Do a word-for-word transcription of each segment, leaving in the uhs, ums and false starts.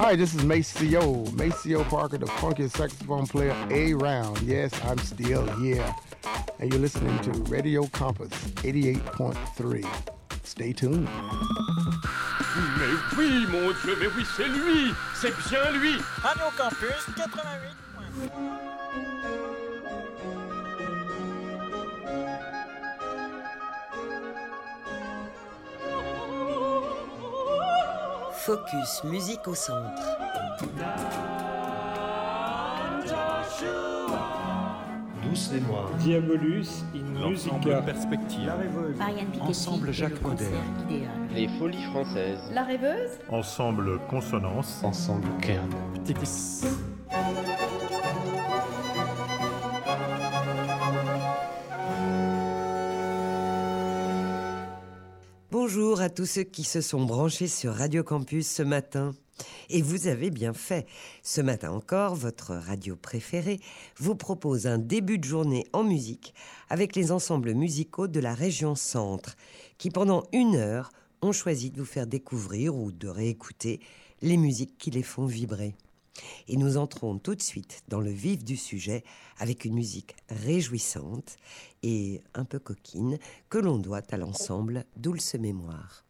Hi, this is Maceo, Maceo Parker, the funkiest saxophone player around. Yes, I'm still here. And you're listening to Radio Compass eighty-eight point three. Stay tuned. Mais oui, mon Dieu, mais oui, c'est lui! C'est bien lui! Radio Campus quatre-vingt-huit. Focus Musique au centre. Douce mémoire. Diabolus in Musica. Perspective. La rêveuse. Ensemble Jacques Moderne. Les Folies Françaises. La rêveuse. Ensemble Consonance. Ensemble Kern. Petit. Bonjour à tous ceux qui se sont branchés sur Radio Campus ce matin. Et vous avez bien fait. Ce matin encore, votre radio préférée vous propose un début de journée en musique avec les ensembles musicaux de la région Centre qui, pendant une heure, ont choisi de vous faire découvrir ou de réécouter les musiques qui les font vibrer. Et nous entrons tout de suite dans le vif du sujet avec une musique réjouissante et un peu coquine que l'on doit à l'ensemble Douce Mémoire.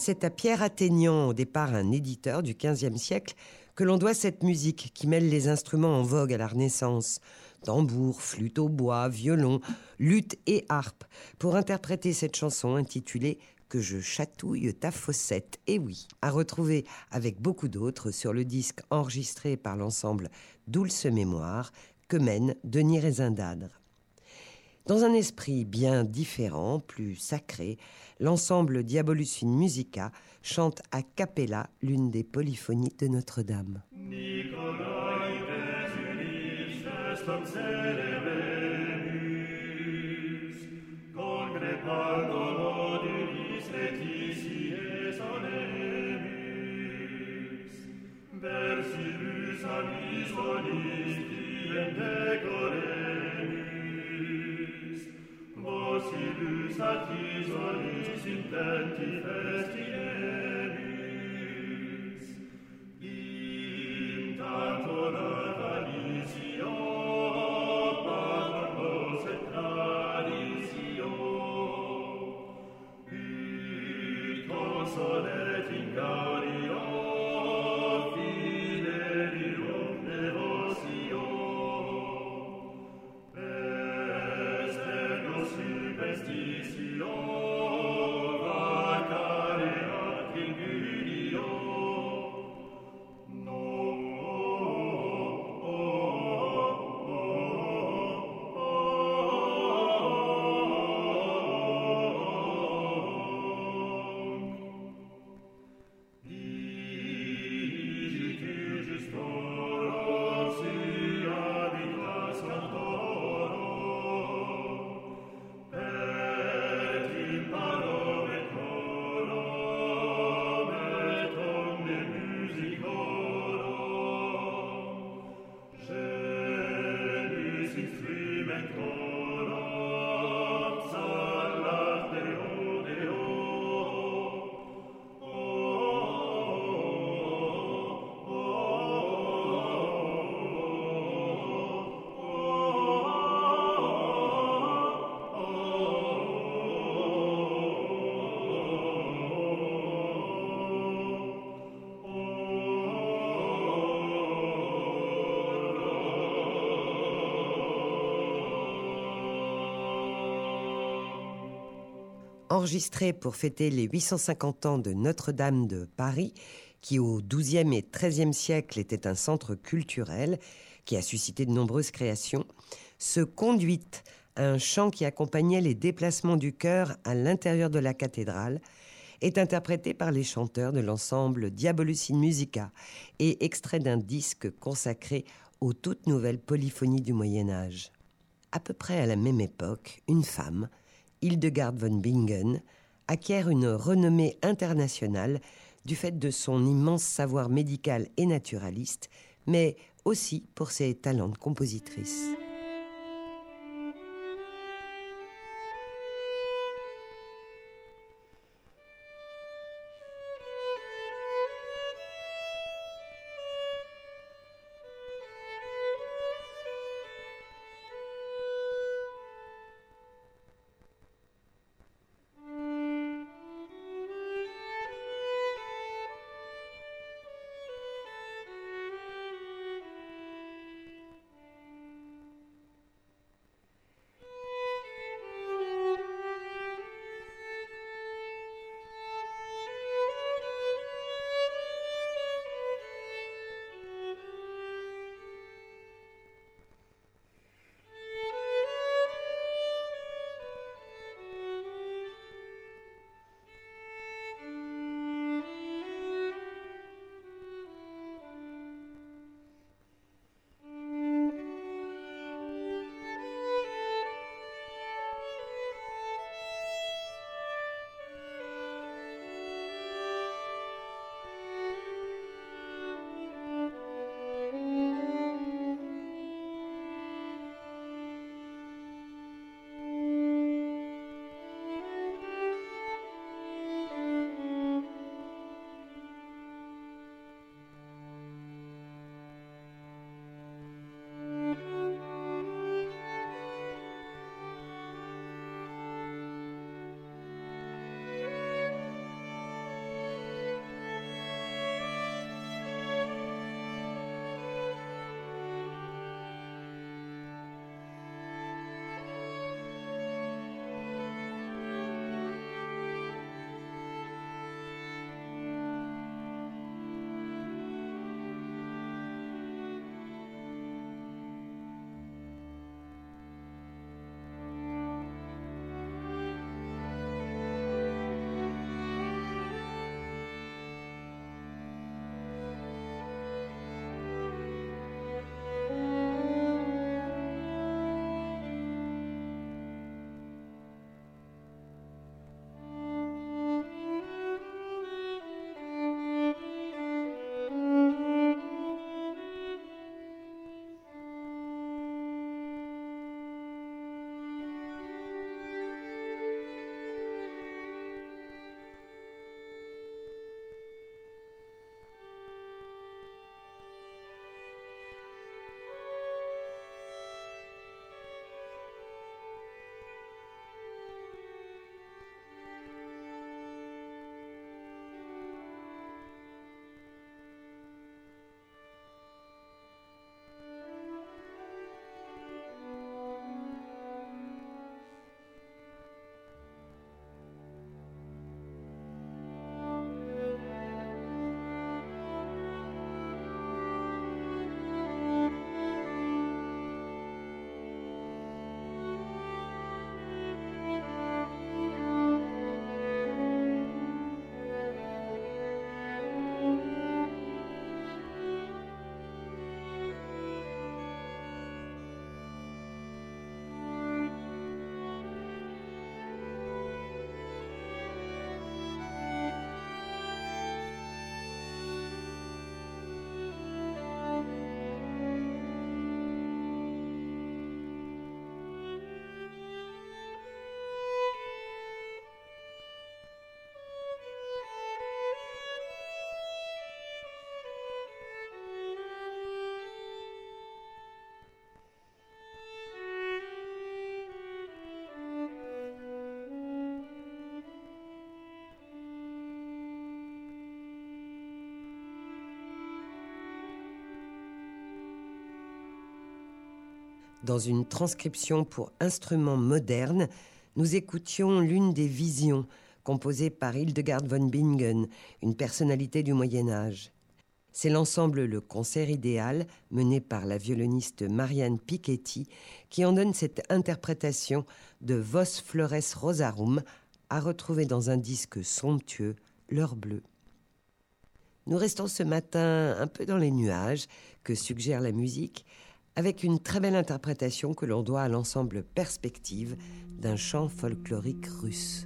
C'est à Pierre Atténian, au départ un éditeur du quinzième siècle, que l'on doit cette musique qui mêle les instruments en vogue à la Renaissance, tambour, flûte au bois, violon, luth et harpe, pour interpréter cette chanson intitulée « Que je chatouille ta fossette ». Et oui, à retrouver avec beaucoup d'autres sur le disque enregistré par l'ensemble Dulce Mémoire que mène Denis Rézindadre. Dans un esprit bien différent, plus sacré, l'ensemble Diabolus in Musica chante a cappella l'une des polyphonies de Notre-Dame. Vocibus at isolis intenti festinemis, in tanto natalitio, patros et traditio, ut consolet in gaudio, fidelium devotio. Enregistré pour fêter les huit cent cinquante ans de Notre-Dame de Paris, qui au douzième et treizième siècle était un centre culturel qui a suscité de nombreuses créations, ce conduit, un chant qui accompagnait les déplacements du chœur à l'intérieur de la cathédrale, est interprété par les chanteurs de l'ensemble Diabolus in Musica et extrait d'un disque consacré aux toutes nouvelles polyphonies du Moyen-Âge. À peu près à la même époque, une femme, Hildegard von Bingen, acquiert une renommée internationale du fait de son immense savoir médical et naturaliste, mais aussi pour ses talents de compositrice. Dans une transcription pour instruments modernes, nous écoutions l'une des visions composée par Hildegard von Bingen, une personnalité du Moyen-Âge. C'est l'ensemble Le Concert idéal, mené par la violoniste Marianne Piketty, qui en donne cette interprétation de Vos Flores Rosarum, à retrouver dans un disque somptueux, L'heure bleue. Nous restons ce matin un peu dans les nuages que suggère la musique, avec une très belle interprétation que l'on doit à l'ensemble Perspective d'un chant folklorique russe.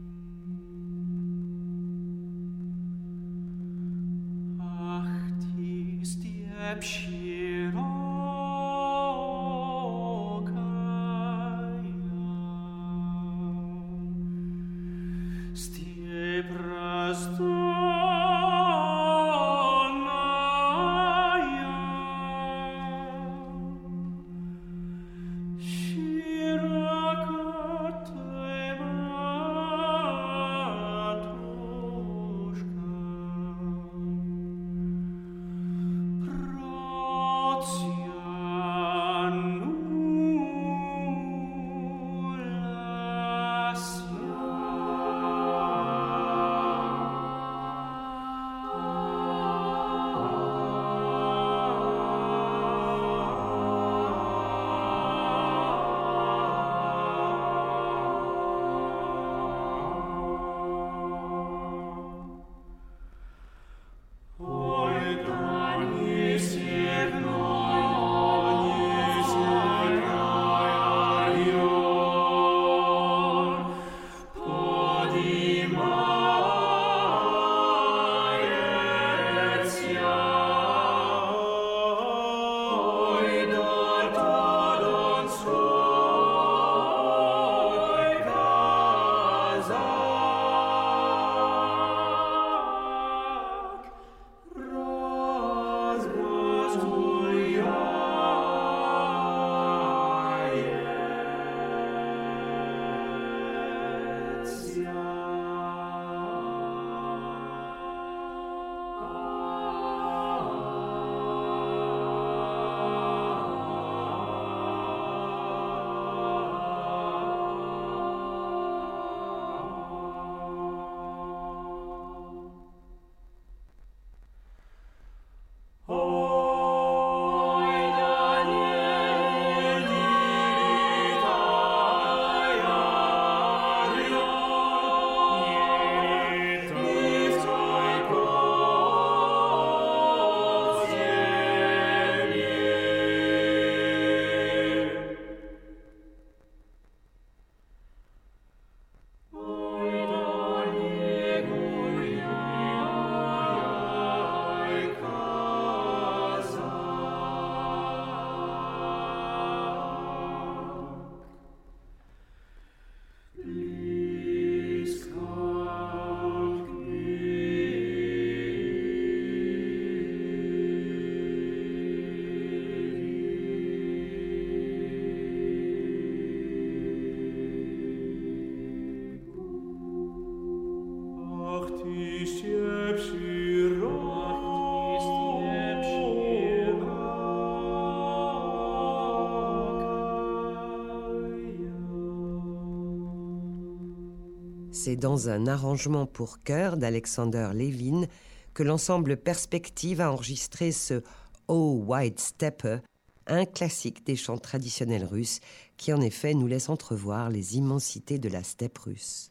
C'est dans un arrangement pour chœur d'Alexander Levin que l'ensemble Perspective a enregistré ce « Oh White Stepper », un classique des chants traditionnels russes qui en effet nous laisse entrevoir les immensités de la steppe russe.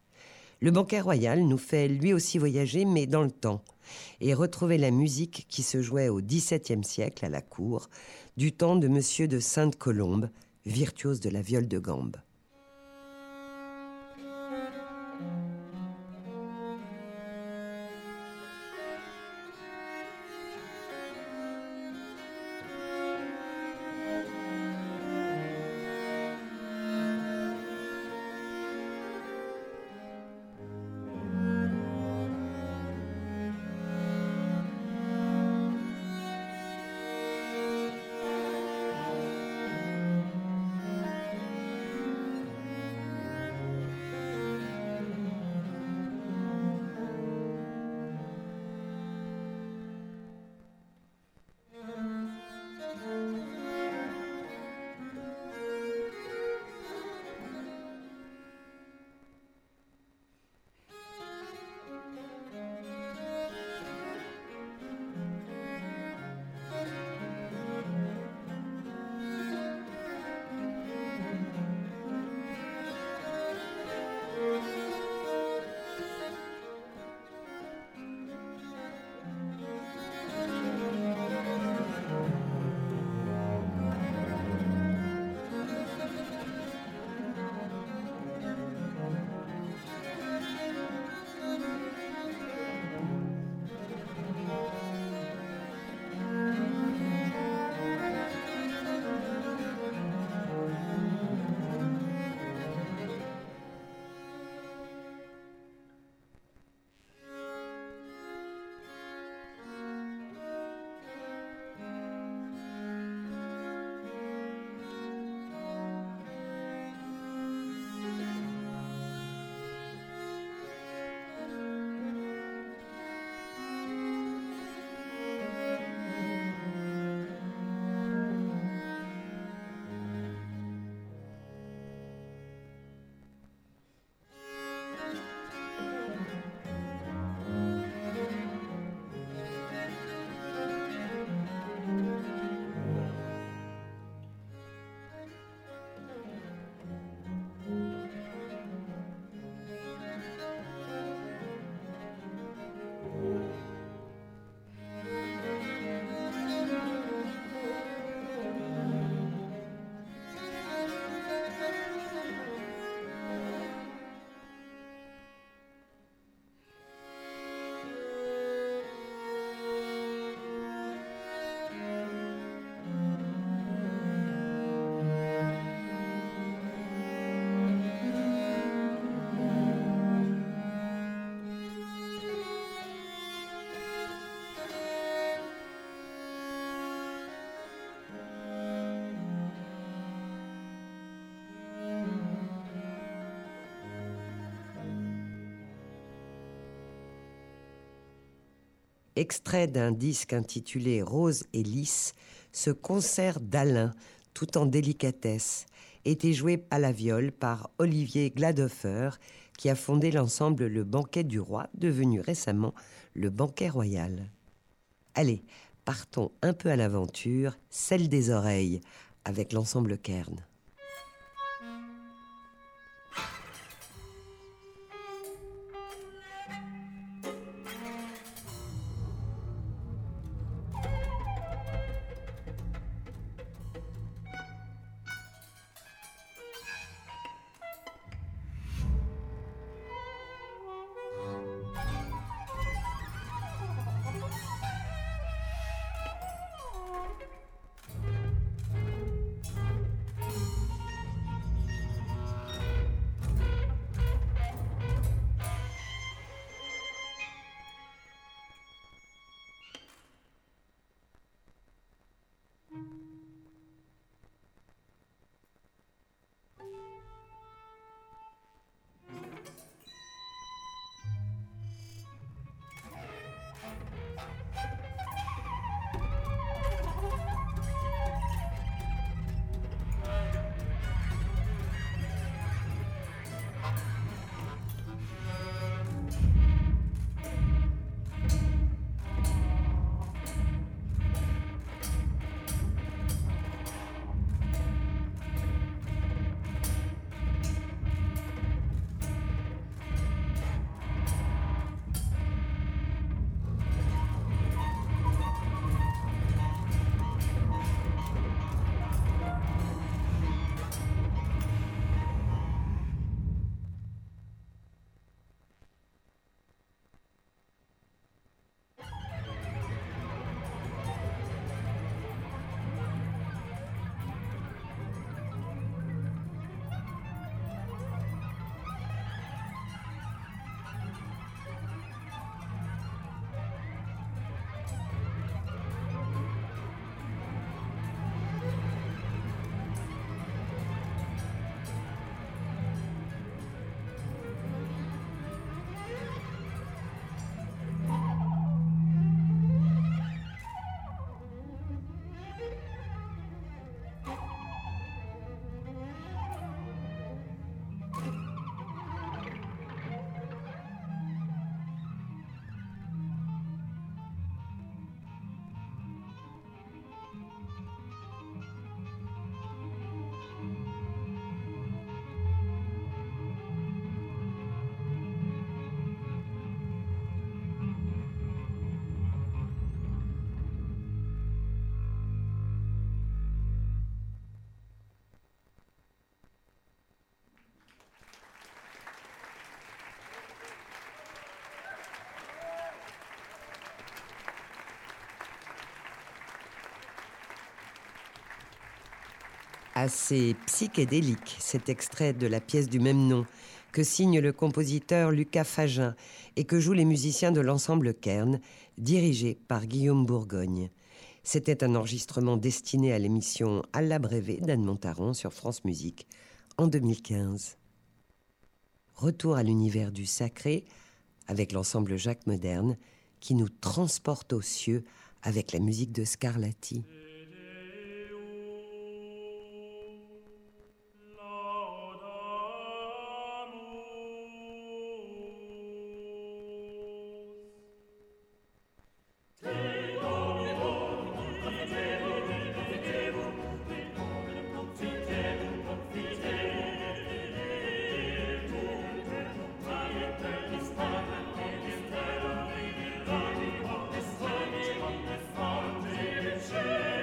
Le banquet royal nous fait lui aussi voyager, mais dans le temps, et retrouver la musique qui se jouait au dix-septième siècle à la cour, du temps de Monsieur de Sainte-Colombe, virtuose de la viole de gambe. Thank you. extrait d'un disque intitulé Rose et Lys, ce concert d'Alain, tout en délicatesse, était joué à la viole par Olivier Gladhofer, qui a fondé l'ensemble Le Banquet du Roi, devenu récemment le Banquet Royal. Allez, partons un peu à l'aventure, celle des oreilles, avec l'ensemble Kern. Assez psychédélique, cet extrait de la pièce du même nom, que signe le compositeur Lucas Fagin et que jouent les musiciens de l'ensemble Kern, dirigé par Guillaume Bourgogne. C'était un enregistrement destiné à l'émission À l'abrévé d'Anne Montaron sur France Musique en deux mille quinze. Retour à l'univers du sacré avec l'ensemble Jacques Moderne qui nous transporte aux cieux avec la musique de Scarlatti. Shame.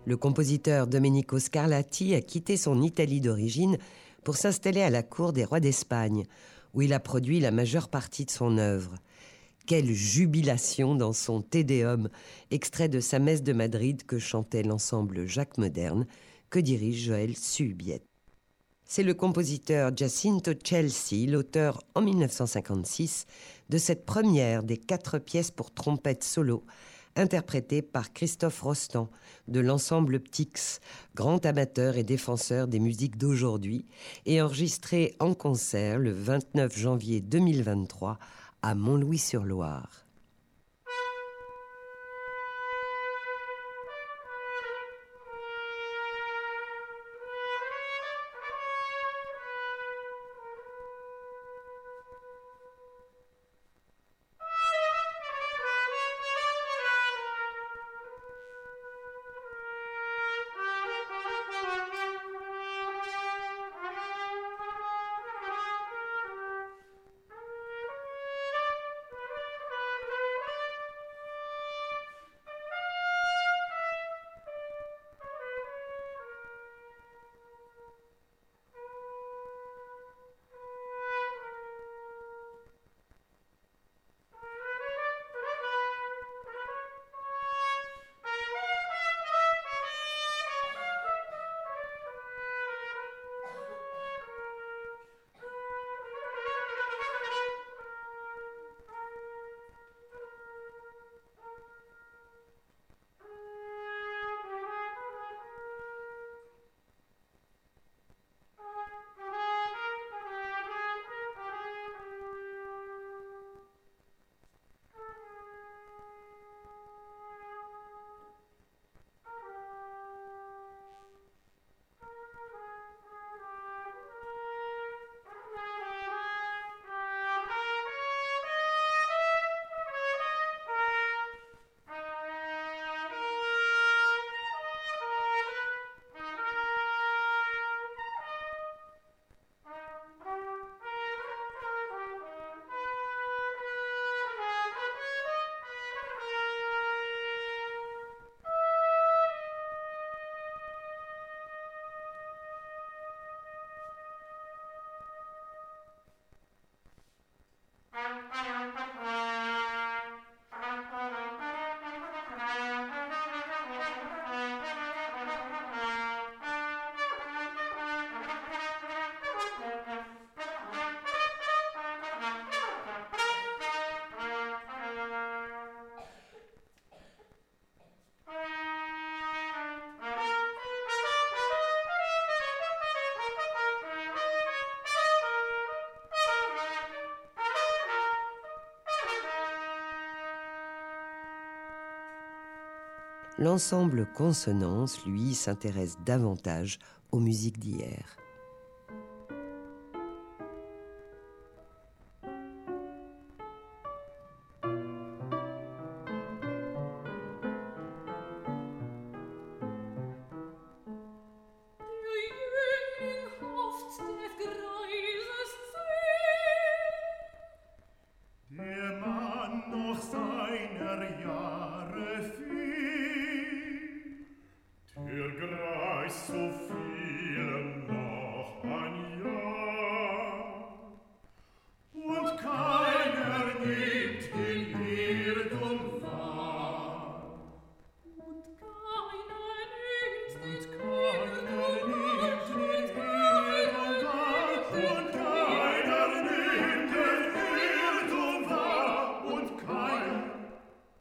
Le compositeur Domenico Scarlatti a quitté son Italie d'origine pour s'installer à la cour des rois d'Espagne, où il a produit la majeure partie de son œuvre. Quelle jubilation dans son Te Deum, extrait de sa messe de Madrid que chantait l'ensemble Jacques Moderne, que dirige Joël Suhubiette. C'est le compositeur Giacinto Chelsea, l'auteur en mille neuf cent cinquante-six de cette première des quatre pièces pour trompette solo, interprétée par Christophe Rostand de l'ensemble Ptix, grand amateur et défenseur des musiques d'aujourd'hui, et enregistrée en concert le vingt-neuf janvier deux mille vingt-trois à Montlouis-sur-Loire. L'ensemble Consonance, lui, s'intéresse davantage aux musiques d'hier.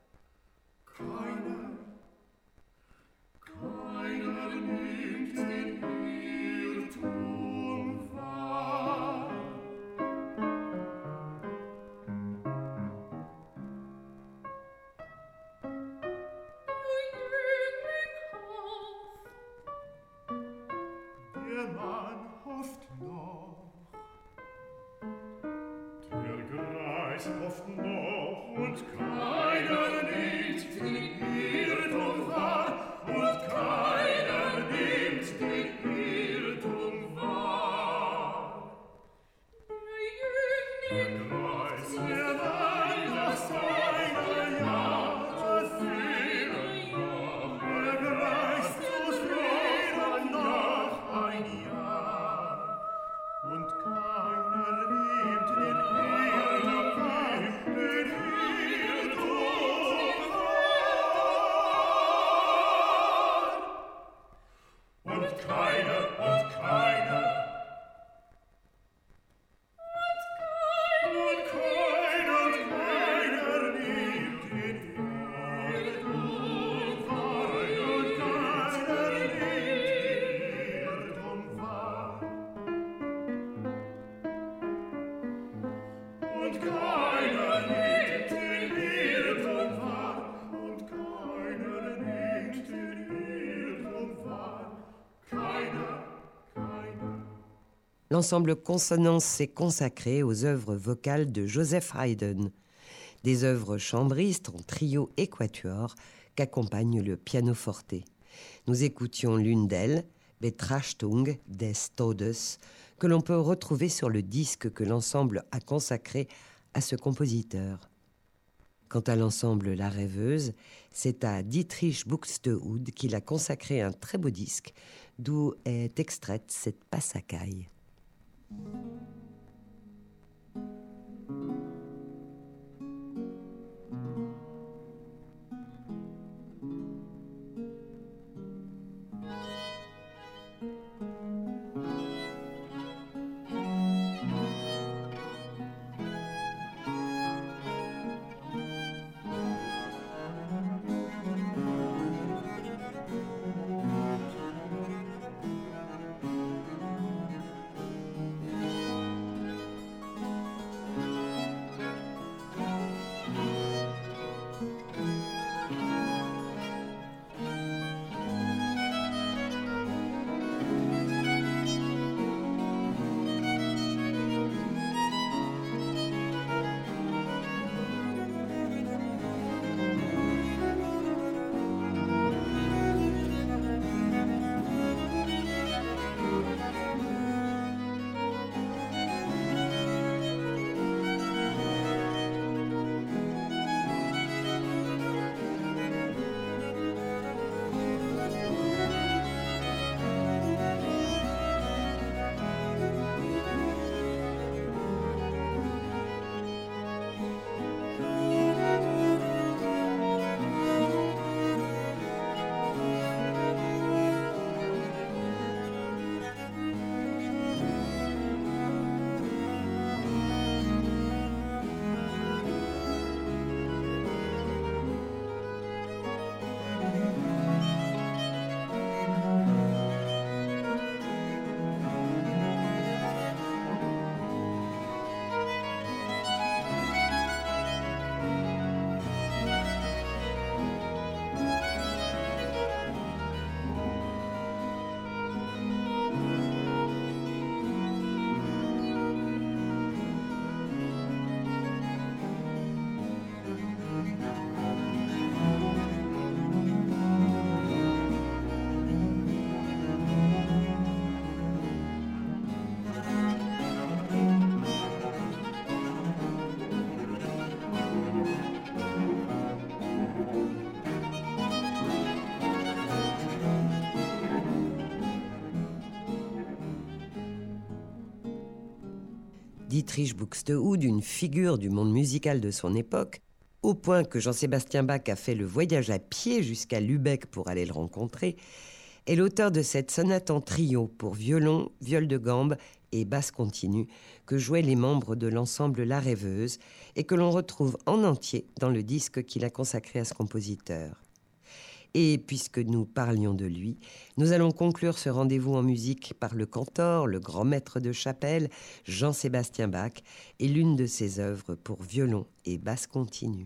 Keiner nimmt den l'ensemble Consonance s'est consacré aux œuvres vocales de Joseph Haydn, des œuvres chambristes en trio et quatuor qu'accompagne le pianoforte. Nous écoutions l'une d'elles, Betrachtung des Todes, que l'on peut retrouver sur le disque que l'ensemble a consacré à ce compositeur. Quant à l'ensemble La Rêveuse, c'est à Dietrich Buxtehude qu'il a consacré un très beau disque, d'où est extraite cette passacaille. Dietrich Buxtehude, une figure du monde musical de son époque, au point que Jean-Sébastien Bach a fait le voyage à pied jusqu'à Lübeck pour aller le rencontrer, est l'auteur de cette sonate en trio pour violon, viol de gambe et basse continue que jouaient les membres de l'ensemble La Rêveuse et que l'on retrouve en entier dans le disque qu'il a consacré à ce compositeur. Et puisque nous parlions de lui, nous allons conclure ce rendez-vous en musique par le cantor, le grand maître de chapelle, Jean-Sébastien Bach, et l'une de ses œuvres pour violon et basse continue.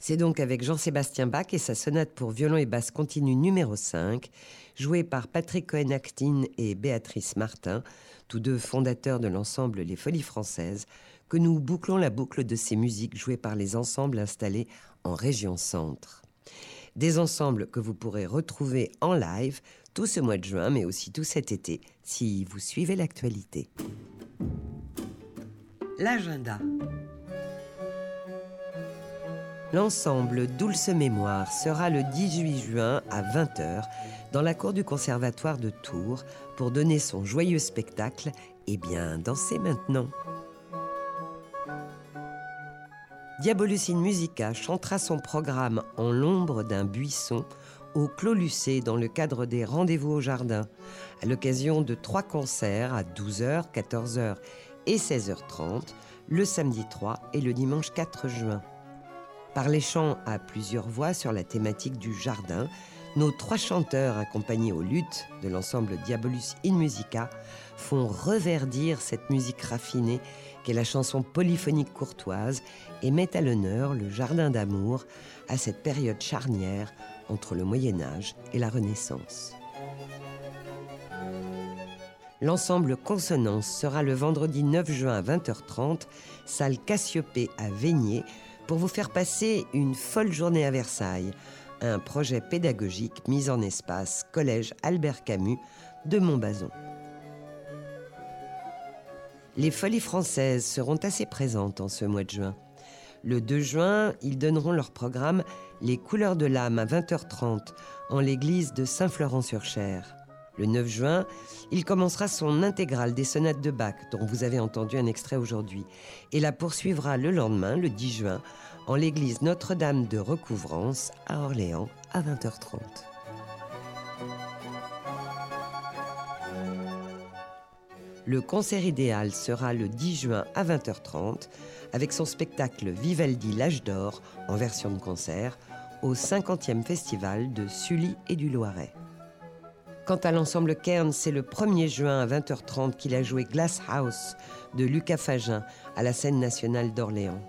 C'est donc avec Jean-Sébastien Bach et sa sonate pour violon et basse continue numéro cinq, jouée par Patrick Cohen-Actin et Béatrice Martin, tous deux fondateurs de l'ensemble Les Folies Françaises, que nous bouclons la boucle de ces musiques jouées par les ensembles installés en région centre. Des ensembles que vous pourrez retrouver en live tout ce mois de juin, mais aussi tout cet été, si vous suivez l'actualité. L'agenda. L'ensemble Dulce Mémoire sera le dix-huit juin à vingt heures dans la cour du Conservatoire de Tours pour donner son joyeux spectacle et bien danser maintenant. Diabolus in Musica chantera son programme en l'ombre d'un buisson au Clos Lucé dans le cadre des Rendez-vous au Jardin, à l'occasion de trois concerts à douze heures, quatorze heures et seize heures trente, le samedi trois et le dimanche quatre juin. Par les chants à plusieurs voix sur la thématique du jardin, nos trois chanteurs accompagnés au luth de l'ensemble Diabolus in Musica font reverdir cette musique raffinée qu'est la chanson polyphonique courtoise et mettent à l'honneur le jardin d'amour à cette période charnière entre le Moyen-Âge et la Renaissance. L'ensemble Consonance sera le vendredi neuf juin à vingt heures trente, salle Cassiopée à Veigné, pour vous faire passer une folle journée à Versailles, un projet pédagogique mis en espace Collège Albert Camus de Montbazon. Les Folies Françaises seront assez présentes en ce mois de juin. Le deux juin, ils donneront leur programme Les Couleurs de l'âme à vingt heures trente en l'église de Saint-Florent-sur-Cher. Le neuf juin, il commencera son intégrale des sonates de Bach, dont vous avez entendu un extrait aujourd'hui, et la poursuivra le lendemain, le dix juin, en l'église Notre-Dame de Recouvrance à Orléans à vingt heures trente. Le concert idéal sera le dix juin à vingt heures trente, avec son spectacle Vivaldi l'Âge d'Or en version de concert, au cinquantième festival de Sully et du Loiret. Quant à l'ensemble Kern, c'est le premier juin à vingt heures trente qu'il a joué Glass House de Lucas Fagin à la scène nationale d'Orléans.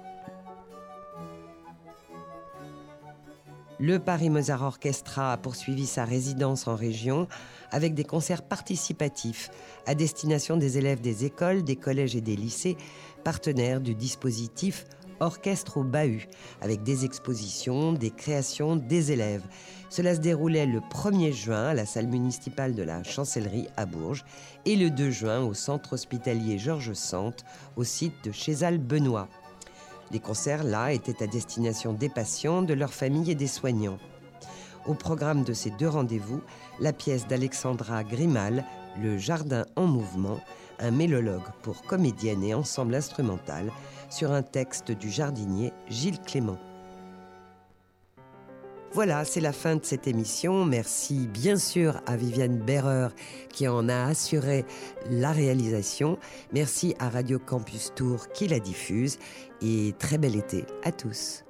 Le Paris Mozart Orchestra a poursuivi sa résidence en région avec des concerts participatifs à destination des élèves des écoles, des collèges et des lycées, partenaires du dispositif Orchestre au Bahut, avec des expositions, des créations, des élèves. Cela se déroulait le premier juin à la salle municipale de la Chancellerie à Bourges et le deux juin au centre hospitalier Georges Sand, au site de Chézal-Benoît. Les concerts, là, étaient à destination des patients, de leurs familles et des soignants. Au programme de ces deux rendez-vous, la pièce d'Alexandra Grimal, Le Jardin en mouvement, un mélologue pour comédienne et ensemble instrumental, sur un texte du jardinier Gilles Clément. Voilà, c'est la fin de cette émission. Merci bien sûr à Viviane Berrer qui en a assuré la réalisation. Merci à Radio Campus Tours qui la diffuse. Et très bel été à tous.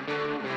Thank you.